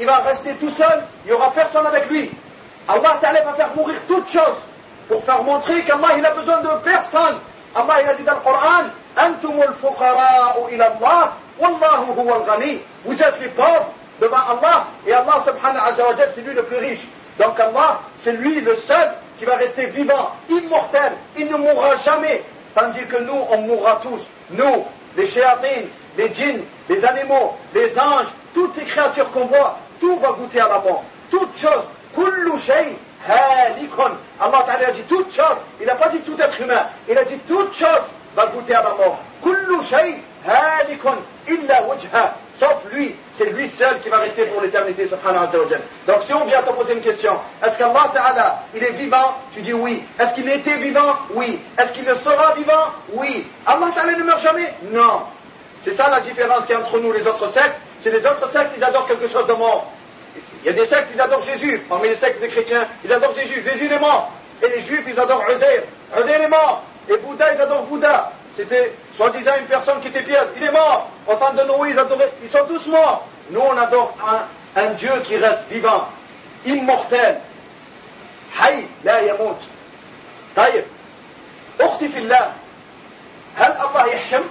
il va rester tout seul, il n'y aura personne avec lui. Allah Ta'ala va faire mourir toutes choses pour faire montrer qu'Allah il a besoin de personne. Allah il a dit dans le Coran, Antumul fuqara'u ila Allah, wallahu huwal ghani. Vous êtes les pauvres devant Allah, et Allah subhanahu wa ta'ala c'est lui le plus riche. Donc Allah, c'est lui le seul qui va rester vivant, immortel, il ne mourra jamais. Tandis que nous, on mourra tous. Nous, les shéatines, les djinns, les animaux, les anges, toutes ces créatures qu'on voit, tout va goûter à la mort. Toute chose, kullu shay halikun. Allah Ta'ala a dit toute chose, il n'a pas dit tout être humain, il a dit toute chose va goûter à la mort. Kullu shay halikun illa wajha. Sauf lui, c'est lui seul qui va rester pour l'éternité, subhanahu wa ta'ala. Donc si on vient te poser une question, est-ce qu'Allah Ta'ala, il est vivant? Tu dis oui. Est-ce qu'il était vivant? Oui. Est-ce qu'il le sera vivant? Oui. Allah Ta'ala ne meurt jamais? Non. C'est ça la différence qu'il y a entre nous et les autres sectes. C'est les autres sectes, ils adorent quelque chose de mort. Il y a des sectes, ils adorent Jésus. Parmi les sectes des chrétiens, ils adorent Jésus. Jésus il est mort. Et les juifs, ils adorent Uzair. Uzair est mort. Et Bouddha, ils adorent Bouddha. C'était soi-disant une personne qui était pièce. Il est mort. Au temps de Noé, ils sont tous morts. Nous, on adore un Dieu qui reste vivant, immortel. Hayy, la yamout. طيب أختي في الله هل الله يحشم؟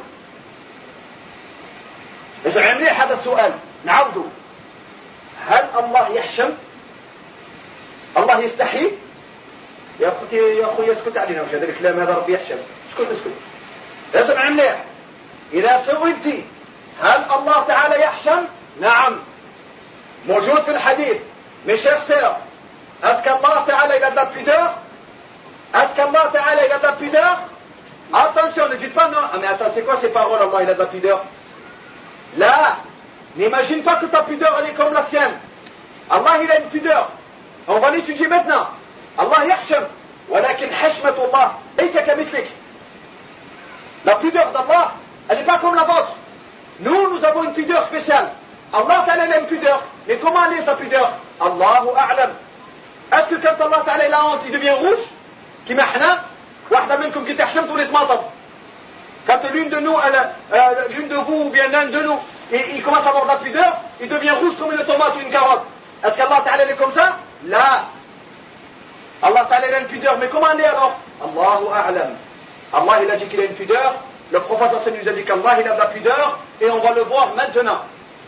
اسمع مليح هذا السؤال نعوده. هل الله يحشم؟ الله يستحي؟ يا أختي يا أخوي اسكت علينا وش هذا الكلام هذا ربي يحشم. اسكت اسمع مليح. إذا سئلت هل الله تعالى يحشم؟ نعم موجود في الحديث. Mes chers sœurs, est-ce qu'Allah Ta'ala il a de la pudeur? Est-ce qu'Allah Ta'ala il a de la pudeur? Attention, ne dites pas non. Ah mais attends, c'est quoi ces paroles? Allah il a de la pudeur? Là, n'imagine pas que ta pudeur elle est comme la sienne. Allah il a une pudeur. On va l'étudier maintenant. Allah yahsham. ولكن حشمة الله ليس كمثلك. La pudeur d'Allah, elle n'est pas comme la vôtre. Nous avons une pudeur spéciale. Allah Ta'ala il a une pudeur. Mais comment elle est sa pudeur? Allahu a'lam. Est-ce que quand Allah Ta'ala il a honte, il devient rouge? كما احنا واحدة منكم كي تحشم تولي تماطر. Quand l'une de nous, l'une de vous ou bien l'un de nous, il commence à avoir de la pudeur, il devient rouge comme une tomate ou une carotte. Est-ce qu'Allah Ta'ala est comme ça? Là. Allah Ta'ala il a une pudeur, mais comment elle est alors? Allahu a'lam. Allah il a dit qu'il a une pudeur, le prophète nous a dit qu'Allah il a de la pudeur, et on va le voir maintenant.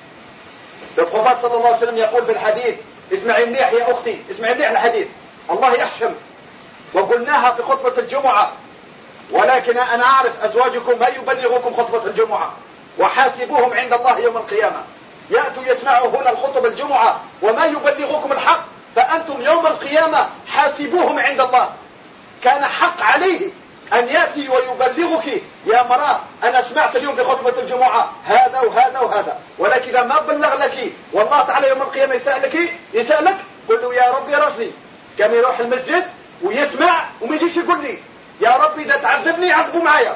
Le prophète sallallahu alayhi wa sallam يقول في الحديث اسمعي مليح يا أختي اسمعي مليح الحديث الله يحشم وقلناها في خطبة الجمعة ولكن أنا أعرف أزواجكم ما يبلغكم خطبة الجمعة وحاسبوهم عند الله يوم القيامة يأتوا يسمعوا هنا الخطبة الجمعة وما يبلغكم الحق فأنتم يوم القيامة حاسبوهم عند الله كان حق عليه أن يأتي ويبلغك يا مرأة أنا سمعت اليوم في خطبة الجمعة هذا وهذا وهذا ولكن إذا ما بلغ لك والله تعالى يوم القيامة يسألك قل له يا رب يا رجلي كان يروح المسجد ويسمع وما يجيش يقول لي يا رب إذا تعذبني عذبوا معايا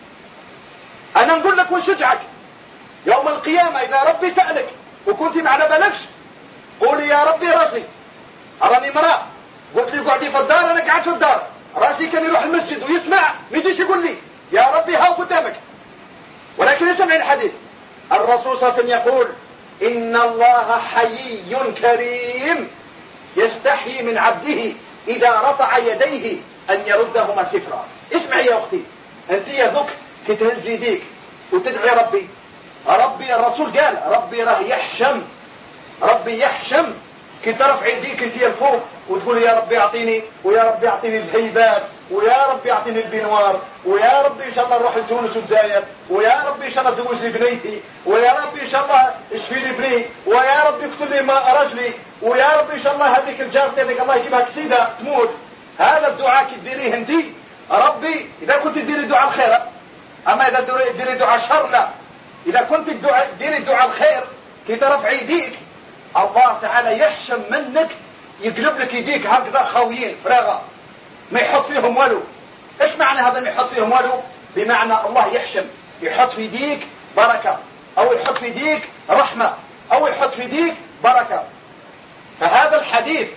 أنا نقول لك ونشجعك يوم القيامة إذا ربي سألك وكنت ما على بالكش قولي يا رب يا رجلي أراني مرأة قلت لي قعدي في الدار أنا قاعد في الدار راسي كان يروح المسجد ويسمع ما يجيش يقول لي يا ربي هاو قدامك ولكن يسمع الحديث الرسول صلى الله عليه وسلم يقول إن الله حيي كريم يستحيي من عبده إذا رفع يديه أن يردهما سفرا. اسمعي يا أختي أنت يا ذوك كي تهز يديك وتدعي ربي الرسول قال ربي راه يحشم ربي يحشم كي ترفع يديك انت الفوق وتقول يا ربي اعطيني ويا ربي اعطيني الهيبات ويا ربي اعطيني البنوار ويا ربي ان شاء الله نروح لتونس وتزايد ويا ربي ان شاء الله زوج لي بنيتي ويا ربي ان شاء الله اشفي لي بني ويا ربي اكتب لي رجلي ويا ربي ان شاء الله هذيك الجارتي هذيك الله يجيبها كسيده تموت. هذا الدعاء كي تديريه انت ربي اذا كنت تديري دعاء الخير اما اذا تديري دعاء الشر لا. اذا كنت تديري دعاء الخير كي ترفع يديك الله تعالى يحشم منك يقلب لك يديك هكذا خاويين فراغة ما يحط فيهم والو. ايش معنى هذا ما يحط فيهم والو؟ بمعنى الله يحشم يحط في يديك بركة او يحط في يديك رحمة او يحط في يديك بركة. فهذا الحديث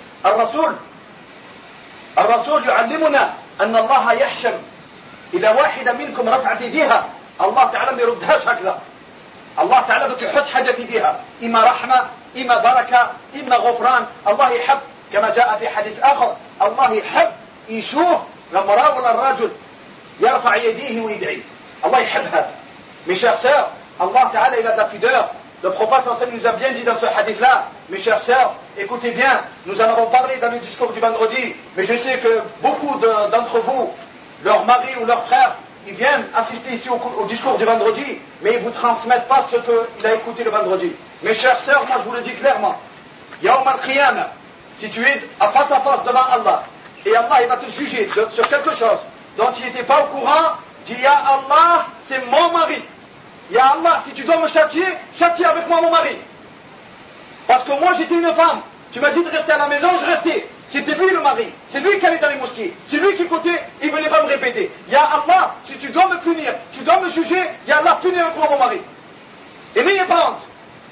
الرسول يعلمنا ان الله يحشم اذا واحدة منكم رفعت يديها الله تعالى ما يردهاش هكذا. الله تعالى بك يحط حاجة في يديها اما رحمة إما بركة إما غفران. الله يحب كما جاء في حديث آخر الله يحب يشوف المرأة ولا الرجل يرفع يديه ويدعي. الله يحب هذا. Mes chers sœurs, Allah Ta'ala il a de la pudeur. Le prophète nous a bien dit dans ce hadith-là, mes chers sœurs, écoutez bien, nous en avons parlé dans le discours du vendredi, mais je sais que beaucoup d'entre vous, leur mari ou leur frère, ils viennent assister ici au discours du vendredi, mais ils ne vous transmettent pas ce qu'il a écouté le vendredi. Mes chers sœurs, moi je vous le dis clairement, Yawm al-Qiyamah, si tu es à face devant Allah, et Allah il va te juger sur quelque chose dont tu n'étais pas au courant, dis Ya Allah, c'est mon mari. Ya Allah, si tu dois me châtier, châtie avec moi mon mari. Parce que moi j'étais une femme, tu m'as dit de rester à la maison, je restais. C'était lui le mari, c'est lui qui allait dans les mosquées, c'est lui qui écoutait, il ne venait pas me répéter. Ya Allah, si tu dois me punir, tu dois me juger, Ya Allah, punis avec moi mon mari. Et n'ayez pas honte.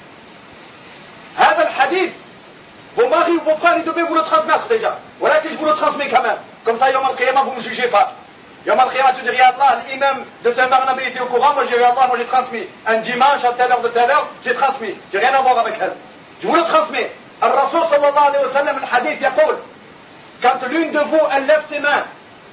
هذا الحديث, vos maris ou vos frères, ils devaient vous le transmettre déjà. Voilà que je vous le transmets quand même. Comme ça, Yawm al-Qiyamah, vous ne me jugez pas. Yawm al-Qiyamah, tu dis, Ya Allah, l'imam de Saint-Barnabé était au courant, moi j'ai dit, Ya Allah, moi j'ai transmis. Un dimanche, à telle heure de telle heure, j'ai transmis. J'ai rien à voir avec elle. Je vous le transmets. Al-Rasul sallallahu alayhi wa sallam, le hadith, yaqul, quand l'une de vous, elle lève ses mains,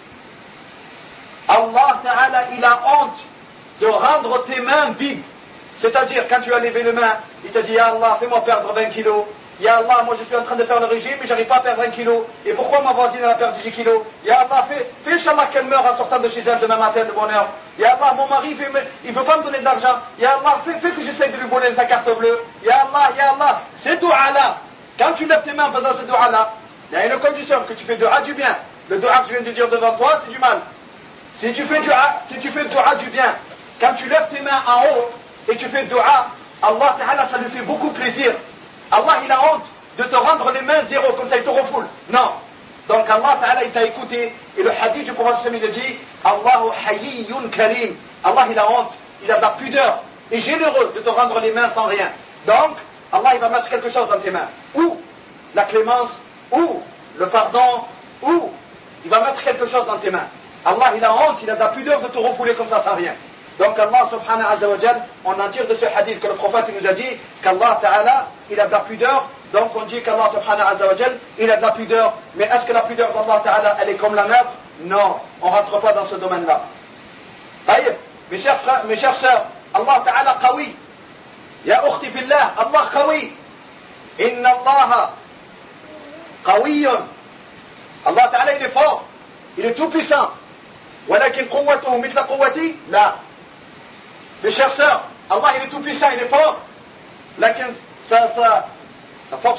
Allah Ta'ala, il a honte de rendre tes mains vides. C'est-à-dire, quand tu as levé les mains, il t'a dit, Ya Allah, fais-moi perdre 20 kilos. Ya Allah, moi je suis en train de faire le régime, mais j'arrive pas à perdre 20 kilos. Et pourquoi ma voisine elle a perdu 10 kilos? Ya Allah, fais Inch'Allah qu'elle meure en sortant de chez elle demain matin de bonne heure. Ya Allah, mon mari, il veut pas me donner de l'argent. Ya Allah, fais que j'essaie de lui voler sa carte bleue. Ya Allah, c'est dua là. Quand tu lèves tes mains en faisant ce dua là, il y a une condition, que tu fais dua du bien. Le dua que je viens de dire devant toi, c'est du mal. Si tu fais dua du bien, quand tu lèves tes mains en haut et tu fais dua, Allah Ta'ala, ça lui fait beaucoup plaisir. Allah, il a honte de te rendre les mains zéro, comme ça il te refoule. Non. Donc Allah Ta'ala, il t'a écouté. Et le hadith du prophète il dit, Allahu hayyun karim. Allah, il a honte, il a de la pudeur et généreux de te rendre les mains sans rien. Donc, Allah, il va mettre quelque chose dans tes mains. Ou la clémence, ou le pardon, ou il va mettre quelque chose dans tes mains. Allah, il a honte, il a de la pudeur de te refouler comme ça sans rien. Donc Allah subhanahu wa ta'ala, on en tire de ce hadith que le prophète nous a dit qu'Allah ta'ala, il a de la pudeur. Donc on dit qu'Allah subhanahu wa ta'ala, il a de la pudeur. Mais est-ce que la pudeur d'Allah ta'ala, elle est comme la nôtre? Non, on ne rentre pas dans ce domaine-là. Aïe, mes chers frères, mes chères sœurs, Allah ta'ala qawi. Ya ukhti fillah, Allah qawi. Inna Allah qawiyun. Allah ta'ala, il est fort, il est tout puissant. ولكن قوته مثل قوتي لا. Mes chers sœurs, Allah il est tout puissant, il est fort. Lakin sa force,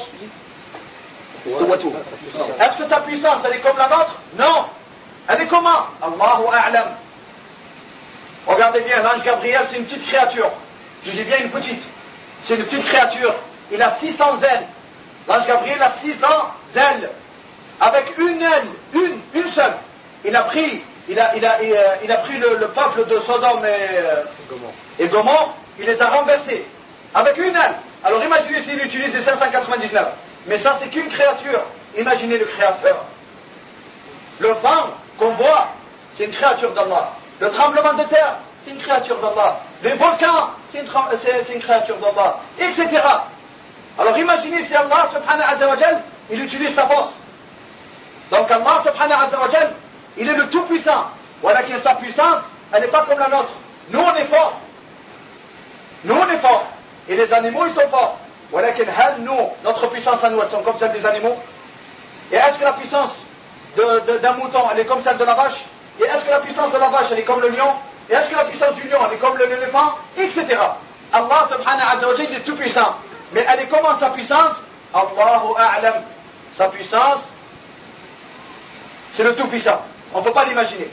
est-ce que sa puissance elle est comme la nôtre? Non. Elle est comment? Allahu a'lam. Regardez bien, l'ange Gabriel c'est une petite créature. Je dis bien une petite. C'est une petite créature. Il a 600 ailes. L'ange Gabriel a 600 ailes. Avec une aile, une seule. Il a pris le peuple de Sodome et Gomorre, il les a renversés avec une aile. Alors imaginez s'il utilise les 599. Mais ça c'est qu'une créature. Imaginez le créateur. Le vent qu'on voit, c'est une créature d'Allah. Le tremblement de terre, c'est une créature d'Allah. Les volcans, c'est une créature d'Allah, etc. Alors imaginez si Allah subhanahu wa ta'ala, il utilise sa force. Donc Allah subhanahu wa ta'ala, il est le tout-puissant. Voilà que sa puissance, elle n'est pas comme la nôtre. Nous, on est forts. Nous, on est forts. Et les animaux, ils sont forts. Voilà que nous, notre puissance à nous, elles sont comme celle des animaux. Et est-ce que la puissance d'un mouton, elle est comme celle de la vache? Et est-ce que la puissance de la vache, elle est comme le lion? Et est-ce que la puissance du lion, elle est comme l'éléphant? Etc. Allah subhanahu wa ta'ala, il est tout-puissant. Mais elle est comment sa puissance? Allahu a'lam. Sa puissance, c'est le tout-puissant. On ne peut pas l'imaginer.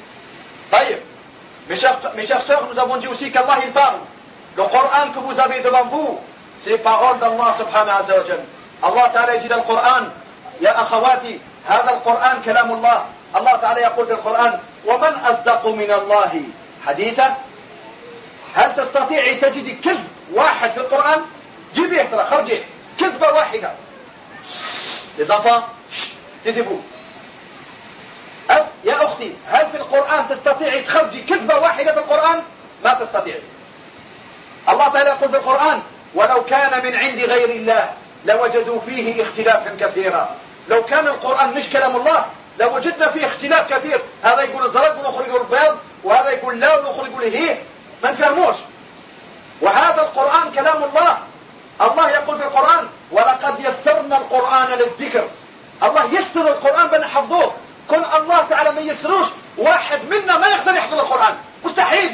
Mes chères sœurs, nous avons dit aussi qu'Allah il parle. Le Coran que vous avez devant vous, c'est les paroles d'Allah subhanahu wa ta'ala. Allah ta'ala dit dans le Coran, Ya akhawati, هذا القرآن كلام الله. Allah ta'ala يقول في القرآن, ومن أصدق من الله حديثا. هل تستطيع تجد كذب واحد في القرآن؟ جيبي احترى خرجي كذبة واحدة. Les enfants, taisez-vous. يا أختي هل في القرآن تستطيعي تخرجي كذبة واحدة في القرآن؟ ما تستطيعي. الله تعالى يقول في القرآن ولو كان من عند غير الله لوجدوا فيه اختلافا كثيرا. لو كان القرآن مش كلام الله لوجدنا فيه اختلاف كثير، هذا يقول الزرق ونخرج يقول البيض، وهذا يقول لا ونخرج يقول هي، ما نفهموش. وهذا القرآن كلام الله. الله يقول في القرآن ولقد يسرنا القرآن للذكر. الله يسر القرآن بنحفظوه. كن الله تعالى ما يسروش واحد منا ما يقدر يحفظ القرآن، مستحيل.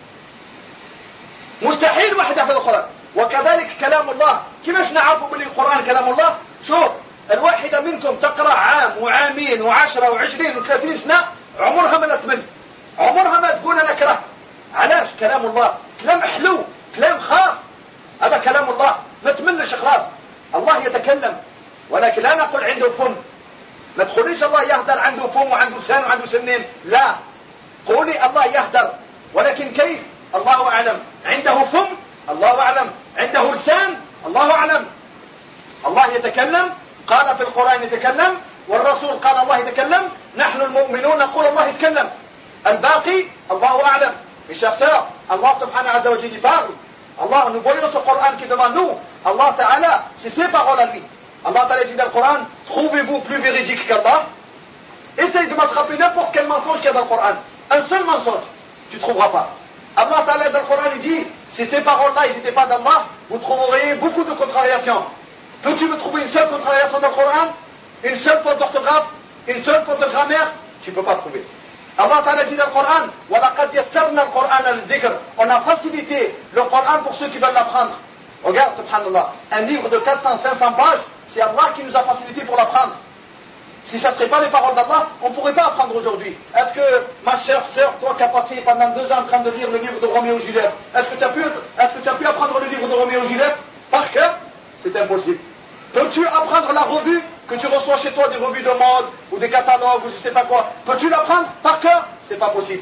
مستحيل واحد يحفظ القرآن. وكذلك كلام الله، كيفاش نعرفوا باللي القرآن كلام الله؟ شوف، الواحدة منكم تقرأ عام وعامين وعشرة وعشرين وثلاثين سنة عمرها ما تمل، عمرها ما تقول أنا كرهت. علاش؟ كلام الله، كلام حلو، كلام خاص، هذا كلام الله، ما تملش خلاص. الله يتكلم ولكن لا نقول عنده فم. ما تقوليش الله يهدر عنده فم وعنده لسان وعنده سنين، لا. قولي الله يهدر ولكن كيف؟ الله أعلم. عنده فم؟ الله أعلم. عنده لسان؟ الله أعلم. الله يتكلم، قال في القرآن يتكلم، والرسول قال الله يتكلم، نحن المؤمنون نقول الله يتكلم. الباقي الله أعلم. Mes chers sœurs, Allah subhanahu wa ta'ala il parle. Allah, nous voyons ce Coran qui est devant nous. Allah ta'ala, c'est ses paroles à lui. Allah ta'ala dit dans le Coran, trouvez-vous plus véridique qu'Allah? Essaye de m'attraper n'importe quel mensonge qu'il y a dans le Coran. Un seul mensonge, tu ne trouveras pas. Allah ta'ala dans le Coran il dit, si ces paroles-là n'étaient pas d'Allah, vous trouverez beaucoup de contrariations. Peux-tu me trouver une seule contrariation dans le Coran? Une seule faute d'orthographe? Une seule faute de grammaire? Tu ne peux pas trouver. Allah Ta'ala dit dans le Coran, وَلَقَدْ يَسَّرْنَا الْقُرْآنَ لِلذِّكْرِ. On a facilité le Coran pour ceux qui veulent l'apprendre. Regarde, subhanallah, un livre de 400-500 pages, c'est Allah qui nous a facilité pour l'apprendre. Si ça ne serait pas les paroles d'Allah, on ne pourrait pas apprendre aujourd'hui. Est-ce que, ma chère sœur, toi qui as passé pendant 2 ans en train de lire le livre de Roméo et Juliette, est-ce que tu as pu apprendre le livre de Roméo et Juliette par cœur? C'est impossible. Peux-tu apprendre la revue que tu reçois chez toi, des revues de mode ou des catalogues ou je sais pas quoi? Peux-tu l'apprendre par cœur? C'est pas possible.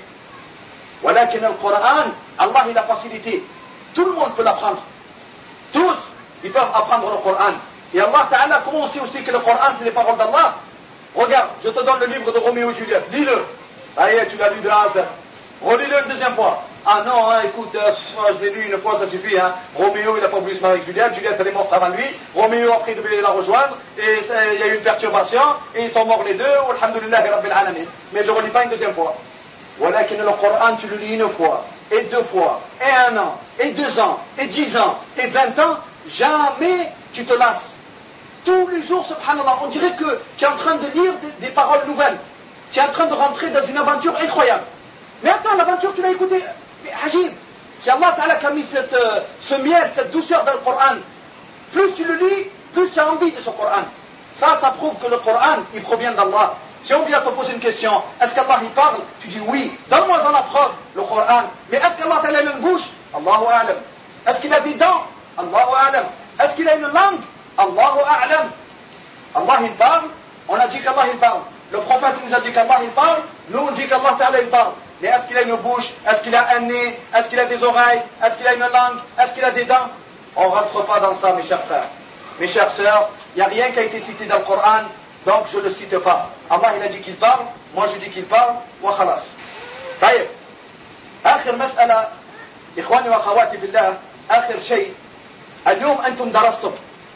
ولكن القرآن, Allah il a facilité. Tout le monde peut l'apprendre. Tous, ils peuvent apprendre le Coran. Et Allah Ta'ala, comment on sait aussi que le Coran c'est les paroles d'Allah? Regarde, je te donne le livre de Roméo et Juliette. Lis-le. Ça y est, tu l'as lu de A à Z. Relis-le une deuxième fois. Ah non, hein, écoute, je l'ai lu une fois, ça suffit. Hein. Roméo, il n'a pas voulu se marier avec Juliette. Juliette, elle est morte avant lui. Roméo, après, il devait la rejoindre. Et il y a eu une perturbation. Et ils sont morts les deux. Alhamdulillah, Rabbil Alamin. Mais je ne relis pas une deuxième fois. Voilà que le Coran, tu le lis une fois, et 2 fois, et 1 an, et 2 ans, et 10 ans, et 20 ans. Jamais tu te lasses. Tous les jours, subhanallah, on dirait que tu es en train de lire des paroles nouvelles. Tu es en train de rentrer dans une aventure incroyable. Mais attends, l'aventure, tu l'as écoutée. Mais Hajib, c'est Allah Ta'ala qui a mis ce miel, cette douceur dans le Coran. Plus tu le lis, plus tu as envie de ce Coran. Ça prouve que le Coran, il provient d'Allah. Si on vient te poser une question, est-ce qu'Allah il parle? Tu dis oui. Donne-moi dans la preuve, le Coran. Mais est-ce qu'Allah Ta'ala a une bouche? Allahu A'lam. Est-ce qu'il a des dents? Allahu A'lam. Est-ce qu'il a une langue? Allahu A'lam. Allah il parle, on a dit qu'Allah il parle. Le prophète nous a dit qu'Allah il parle, nous on dit qu'Allah Ta'ala il parle. Mais est-ce qu'il a une bouche? Est-ce qu'il a un nez? Est-ce qu'il a des oreilles? Est-ce qu'il a une langue? Est-ce qu'il a des dents? On ne rentre pas dans ça, mes chers frères. Mes chères sœurs, il n'y a rien qui a été cité dans le Coran, donc je ne le cite pas. Allah il a dit qu'il parle, moi je dis qu'il parle, wa khalas. طيب. آخر مسألة إخواني وأخواتي في الله، آخر شيء، اليوم أنتم درستم.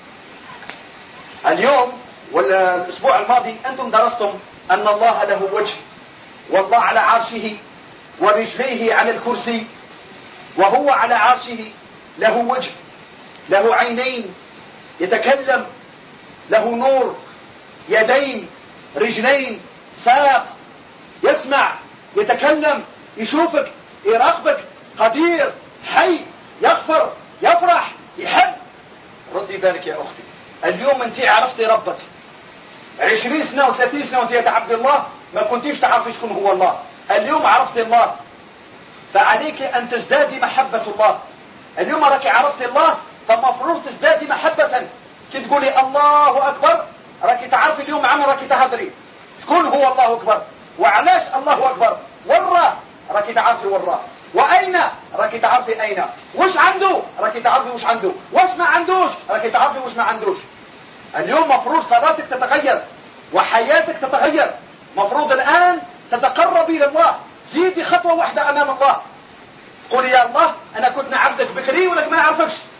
اليوم والأسبوع الماضي أنتم درستم أن الله له وجه، والله على عرشه، ورجليه على الكرسي، وهو على عرشه له وجه، له عينين، يتكلم، له نور، يدين، رجلين، ساق، يسمع، يتكلم، يشوفك، يراقبك، قدير، حي، يغفر، يفرح، يحب. ردي بالك يا أختي، اليوم أنت عرفتي ربك. 20 سنة و30 سنة وأنت يا عبد الله ما كنتيش تعرفي شكون هو الله. اليوم عرفت الله، فعليك أن تزدادي محبة الله. اليوم راكي عرفت الله، فمفروض تزدادي محبة. كي تقولي الله أكبر راكي تعرفي اليوم عم راكي تهدري شكون هو الله أكبر، وعلاش الله أكبر، وراه راكي تعرفي وراه، وأين راكي تعرفي أين، وش عنده راكي تعرفي وش عنده، وش ما عندوش راكي تعرفي وش ما عندوش. اليوم مفروض صلاتك تتغير وحياتك تتغير. مفروض الآن تتقربي لله، زيدي خطوة واحدة أمام الله. قولي يا الله أنا كنت عبدك بكري ولك ما نعرفكش،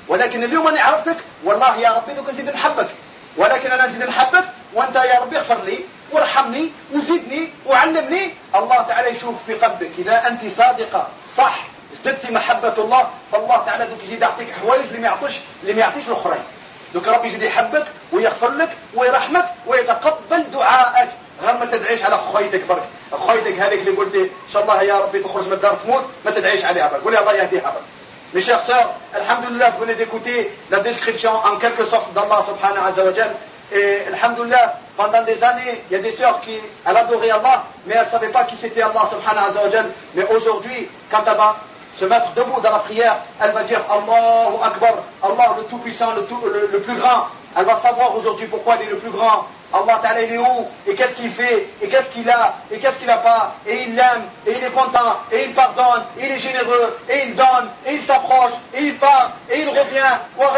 ولكن اليوم أنا عرفتك والله يا ربي دوك نزيد نحبك، ولكن أنا نزيد نحبك وأنت يا ربي اغفر لي وارحمني وزدني وعلمني. الله تعالى يشوف في قلبك. إذا أنت صادقة صح ازددتي محبة الله، فالله تعالى دوك يزيد يعطيك حوايج اللي ما يعطيش الآخرين. دوك ربي يزيد يحبك ويغفر لك ويرحمك ويتقبل دعائك. غير ما تدعيش على خويتك برك، خويتك هذيك اللي قلتي ان شاء الله يا ربي تخرج من الدار تموت، ما تدعيش عليها برك، قولي الله يهديها برك. Mes chers sœurs, alhamdoulilah, vous venez d'écouter la description en quelque sorte d'Allah subhanahu wa ta'ala. Et alhamdoulilah, pendant des années, il y a des sœurs qui adoraient Allah, mais elles ne savaient pas qui c'était Allah subhanahu wa ta'ala. Mais aujourd'hui, quand elle va se mettre debout dans la prière, elle va dire Allahu Akbar, Allah le tout-puissant, le plus grand. Elle va savoir aujourd'hui pourquoi il est le plus grand. Allah Ta'ala il est où, et qu'est-ce qu'il fait, et qu'est-ce qu'il a, et qu'est-ce qu'il n'a pas, et il l'aime, et il est content, et il pardonne, et il est généreux, et il donne, et il s'approche, et il part, et il revient.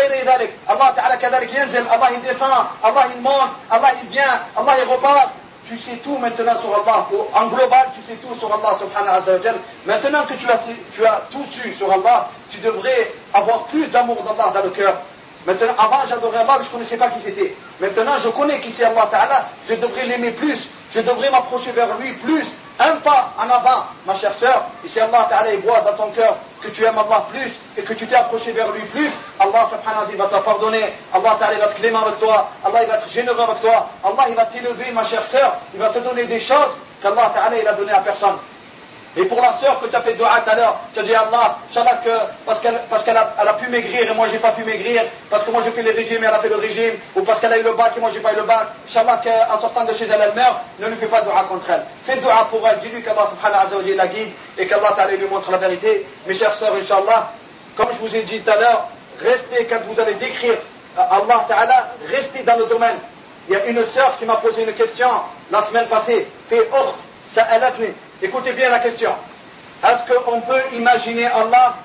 Allah Ta'ala kadalik yanzil, Allah il descend, Allah il monte, Allah il vient, Allah il repart. Tu sais tout maintenant sur Allah. En global, tu sais tout sur Allah subhanahu wa ta'ala. Maintenant que tu as tout su sur Allah, tu devrais avoir plus d'amour d'Allah dans le cœur. Maintenant, avant j'adorais Allah, mais je ne connaissais pas qui c'était. Maintenant, je connais qui c'est Allah Ta'ala, je devrais l'aimer plus, je devrais m'approcher vers lui plus. Un pas en avant, ma chère sœur, et si Allah Ta'ala il voit dans ton cœur que tu aimes Allah plus et que tu t'es approché vers lui plus, Allah subhanahu wa ta'ala va te pardonner, Allah Ta'ala va être clément avec toi, Allah il va être généreux avec toi, Allah il va t'élever, ma chère sœur, il va te donner des choses qu'Allah Ta'ala il a donné à personne. Et pour la sœur que tu as fait dua tout à l'heure, tu as dit Allah, Inch'Allah que parce qu'elle a pu maigrir et moi j'ai pas pu maigrir, parce que moi j'ai fait le régime et elle a fait le régime, ou parce qu'elle a eu le bac et moi j'ai pas eu le bac, Inch'Allah qu'en sortant de chez elle, elle meurt, ne lui fais pas dua contre elle. Fais dua pour elle, dis-lui qu'Allah subhanahu wa ta'ala la guide et qu'Allah ta'ala lui montre la vérité. Mes chères sœurs, Inch'Allah, comme je vous ai dit tout à l'heure, restez quand vous allez décrire Allah ta'ala, restez dans le domaine. Il y a une sœur qui m'a posé une question la semaine passée, fait Urt, sa'alatni. Écoutez bien la question. Est-ce qu'on peut imaginer Allah?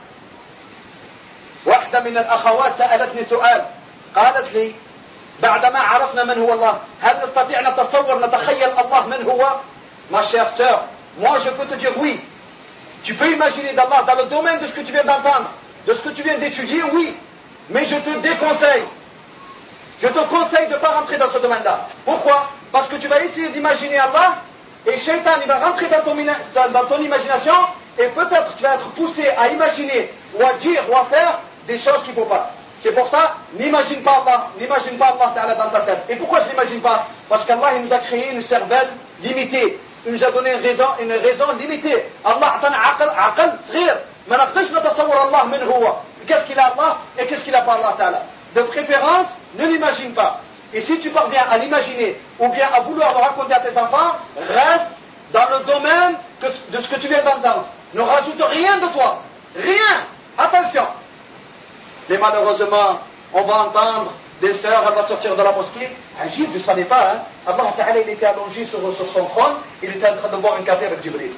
واحدة من الأخوات سألتني سؤال قالت لي بعدما عرفنا من هو الله هل نستطيع نتصور نتخيل الله من هو? Ma chère sœur, moi je peux te dire oui. Tu peux imaginer d'Allah dans le domaine de ce que tu viens d'entendre, de ce que tu viens d'étudier, oui. Mais je te déconseille. Je te conseille de ne pas rentrer dans ce domaine-là. Pourquoi? Parce que tu vas essayer d'imaginer Allah et Shaitan il va rentrer dans ton imagination et peut-être tu vas être poussé à imaginer ou à dire ou à faire des choses qu'il ne faut pas. C'est pour ça, n'imagine pas Allah Ta'ala dans ta tête. Et pourquoi je n'imagine pas? Parce qu'Allah il nous a créé une cervelle limitée. Il nous a donné une raison limitée. Allah a'tana aql صغير. ما نقدرش نتصور الله من هو. Qu'est-ce qu'il a Allah et qu'est-ce qu'il a pas Allah Ta'ala. De préférence, ne l'imagine pas. Et si tu parviens à l'imaginer ou bien à vouloir le raconter à tes enfants, reste dans le domaine de ce que tu viens d'entendre. Ne rajoute rien de toi. Rien. Attention. Mais malheureusement, on va entendre des sœurs, elle va sortir de la mosquée. Agib, je ne savais pas, hein. Allah Ta'ala, il était allongé sur son trône, il était en train de boire un café avec Jibril.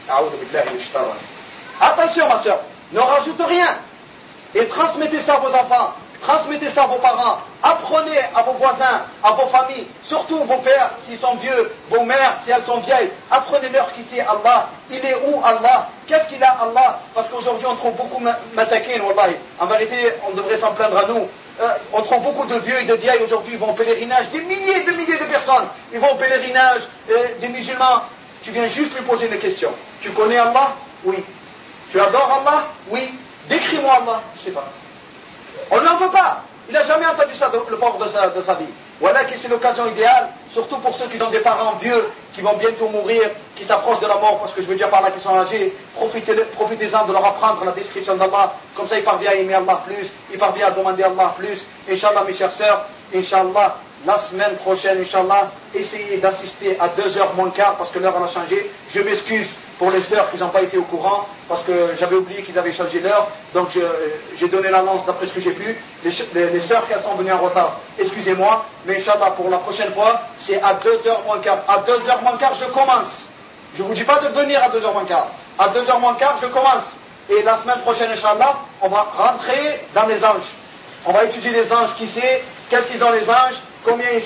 Attention, ma sœur, ne rajoute rien. Et transmettez ça à vos enfants. Transmettez ça à vos parents, apprenez à vos voisins, à vos familles, surtout vos pères s'ils sont vieux, vos mères si elles sont vieilles, apprenez-leur qui c'est Allah, il est où Allah, qu'est-ce qu'il a Allah, parce qu'aujourd'hui on trouve beaucoup masakin, wallahi, en vérité on devrait s'en plaindre à nous, on trouve beaucoup de vieux et de vieilles aujourd'hui, ils vont au pèlerinage, des milliers de personnes, ils vont au pèlerinage, des musulmans, tu viens juste lui poser une question, tu connais Allah? Oui. Tu adores Allah? Oui. Décris-moi Allah? Je ne sais pas. On ne l'en veut pas. Il n'a jamais entendu ça, le pauvre de sa vie. Voilà que c'est l'occasion idéale, surtout pour ceux qui ont des parents vieux, qui vont bientôt mourir, qui s'approchent de la mort, parce que je veux dire par là qu'ils sont âgés. Profitez-en de leur apprendre la description d'Allah. Comme ça, ils parviennent à aimer Allah plus, ils parviennent à demander Allah plus. Inch'Allah, mes chères sœurs, Inch'Allah, la semaine prochaine, Inch'Allah, essayez d'assister à 2h moins quart, parce que l'heure a changé. Je m'excuse pour les sœurs qui n'ont pas été au courant, parce que j'avais oublié qu'ils avaient changé l'heure, donc j'ai donné l'annonce d'après ce que j'ai pu. Les sœurs qui sont venues en retard, excusez-moi, mais Inch'Allah, pour la prochaine fois, c'est à 2h moins quart. À 2h moins quart, je commence. Je ne vous dis pas de venir à 2h moins quart. À 2h moins quart, je commence. Et la semaine prochaine, Inch'Allah, on va rentrer dans les anges. On va étudier les anges, qui c'est, qu'est-ce qu'ils ont les anges, combien ils sont,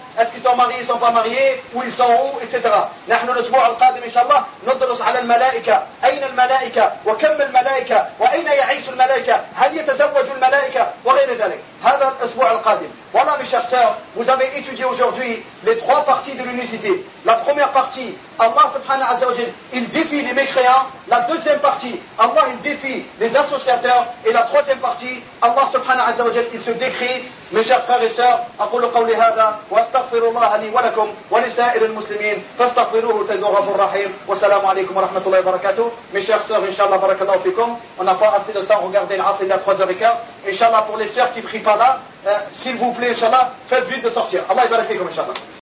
est-ce qu'ils sont mariés, ils sont pas mariés, où ils sont où, etc. نحن الأسبوع القادم إن شاء الله ندرس على الملائكة. أين الملائكة وكم الملائكة وأين يعيش الملائكة، هل يتزوج الملائكة وغير ذلك. هذا الأسبوع القادم. Voilà mes chers sœurs, vous avez étudié aujourd'hui les trois parties de l'unicité. La première partie, Allah subhanahu wa ta'ala, il défie les mécréants. La deuxième partie, Allah il défie les associateurs. Et la troisième partie, Allah subhanahu wa ta'ala, il se décrit. Mes chers frères et sœurs, أقول قولي هذا وأستغفر الله لي ولكم ولسائر المسلمين فاستغفروه تجدوه غفور رحيم والسلام عليكم ورحمة الله وبركاته. Mes chers sœurs, Inch'Allah, barakallahu fikum. On n'a pas assez de temps, regardez l'Asr, il est à 3h15. Inch'Allah, pour les sœurs qui ne prient pas là, s'il vous plaît, Inch'Allah, faites vite de sortir. Allah yabarak fikum, Inch'Allah.